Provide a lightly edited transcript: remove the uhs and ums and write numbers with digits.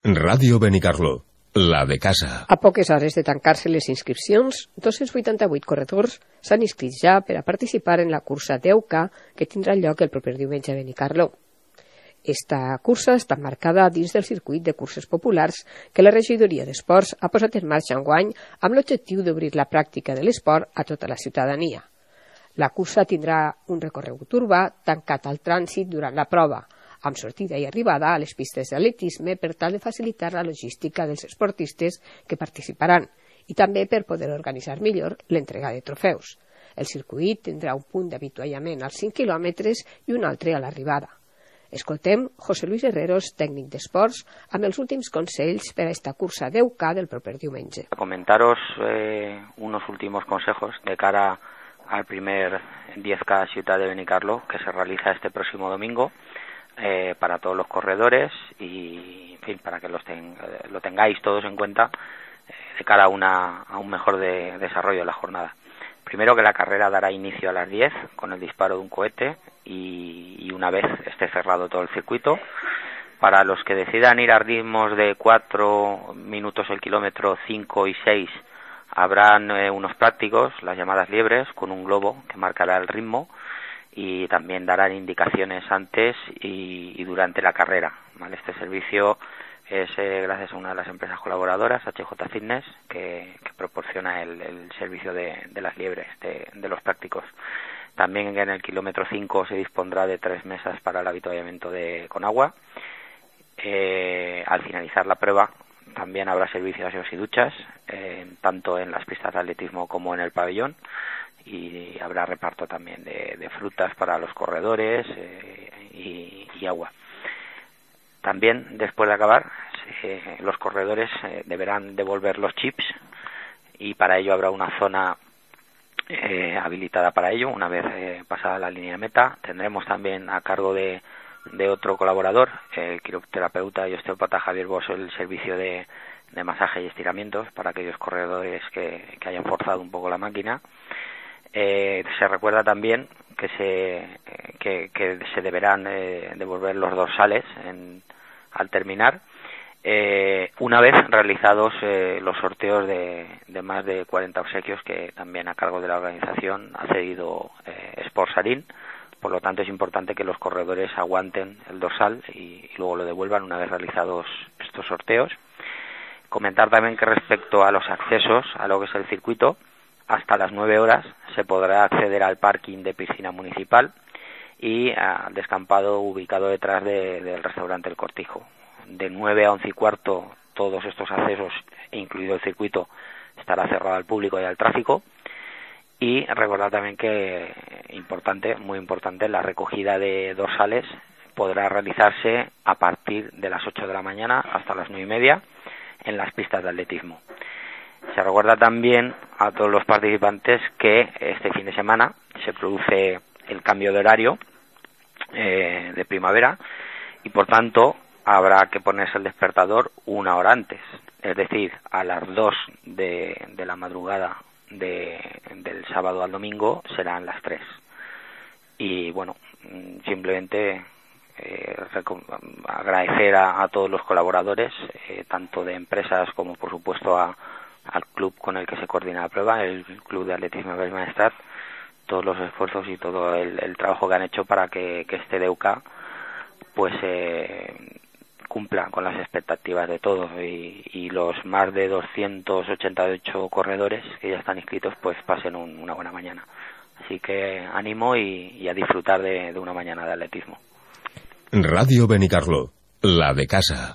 Ràdio Benicarló, la de casa. A poques hores de tancar-se les inscripcions, 288 corredors s'han inscrit ja per a participar en la cursa 10K que tindrà lloc el proper diumenge a Benicarló. Esta cursa està marcada dins del circuit de curses populars que la regidoria d'Esports ha posat en marxa enguany amb l'objectiu d'obrir la pràctica de l'esport a tota la ciutadania. La cursa tindrà un recorregut urbà tancat al trànsit durant la prova, amb sortida i arribada a les pistes d'atletisme per tal de facilitar la logística dels esportistes que participaran i també per poder organitzar millor l'entrega de trofeus. El circuit tindrà un punt d'avituallament als 5 quilòmetres i un altre a l'arribada. Escoltem José Luis Herreros, tècnic d'esports, amb els últims consells per a esta cursa 10K del proper diumenge. Comentaros unos últimos consejos de cara al primer 10K Ciutat de Benicarló que se realiza este próximo domingo. Para todos los corredores y, en fin, para que lo tengáis todos en cuenta de cara a un mejor desarrollo de la jornada. Primero, que la carrera dará inicio a las 10 con el disparo de un cohete y una vez esté cerrado todo el circuito. Para los que decidan ir a ritmos de 4 minutos el kilómetro, 5 y 6, habrán unos prácticos, las llamadas liebres, con un globo que marcará el ritmo y también darán indicaciones antes y durante la carrera, ¿vale? Este servicio es gracias a una de las empresas colaboradoras, HJ Fitness, que proporciona el servicio de las liebres, de los prácticos. También en el kilómetro 5 se dispondrá de 3 mesas para el avituallamiento con agua. Al finalizar la prueba también habrá servicios de aseos y duchas, tanto en las pistas de atletismo como en el pabellón. Y habrá reparto también de frutas para los corredores y agua. También, después de acabar, los corredores deberán devolver los chips y para ello habrá una zona habilitada para ello. Una vez pasada la línea de meta, tendremos también a cargo de otro colaborador, el quiroterapeuta y osteópata Javier Bosch, el servicio de masaje y estiramientos para aquellos corredores que hayan forzado un poco la máquina. Se recuerda también que se deberán devolver los dorsales al terminar, una vez realizados los sorteos de más de 40 obsequios que también a cargo de la organización ha cedido Sportsarín. Por lo tanto, es importante que los corredores aguanten el dorsal y luego lo devuelvan una vez realizados estos sorteos. Comentar también que respecto a los accesos a lo que es el circuito, hasta las 9 horas se podrá acceder al parking de piscina municipal y al descampado ubicado detrás del restaurante El Cortijo. De 9 a 11 y cuarto todos estos accesos, incluido el circuito, estará cerrado al público y al tráfico. Y recordar también que, muy importante, la recogida de dorsales podrá realizarse a partir de las 8 de la mañana hasta las 9 y media en las pistas de atletismo. Se recuerda también a todos los participantes que este fin de semana se produce el cambio de horario de primavera y por tanto habrá que ponerse el despertador 1 hora antes, es decir, a las 2 de la madrugada del sábado al domingo serán las 3. Y bueno, simplemente agradecer a todos los colaboradores, tanto de empresas como por supuesto al club con el que se coordina la prueba, el Club de Atletismo del Maestrat, todos los esfuerzos y todo el trabajo que han hecho para que este 10K pues cumpla con las expectativas de todos y los más de 288 corredores que ya están inscritos pues pasen una buena mañana. Así que ánimo y a disfrutar de una mañana de atletismo. Ràdio Benicarló, la de casa.